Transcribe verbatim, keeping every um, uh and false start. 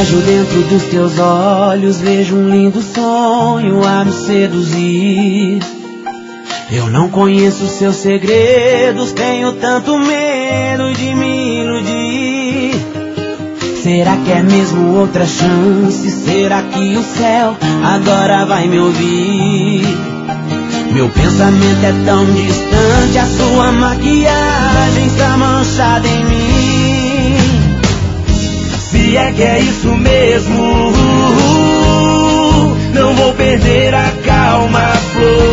Viajo dentro dos teus olhos, vejo um lindo sonho a me seduzir. Eu não conheço seus segredos, tenho tanto medo de me iludir. Será que é mesmo outra chance? Será que o céu agora vai me ouvir? Meu pensamento é tão distante, a sua maquiagem está manchada em mim. Se é que é isso mesmo, não vou perder a calma, flor.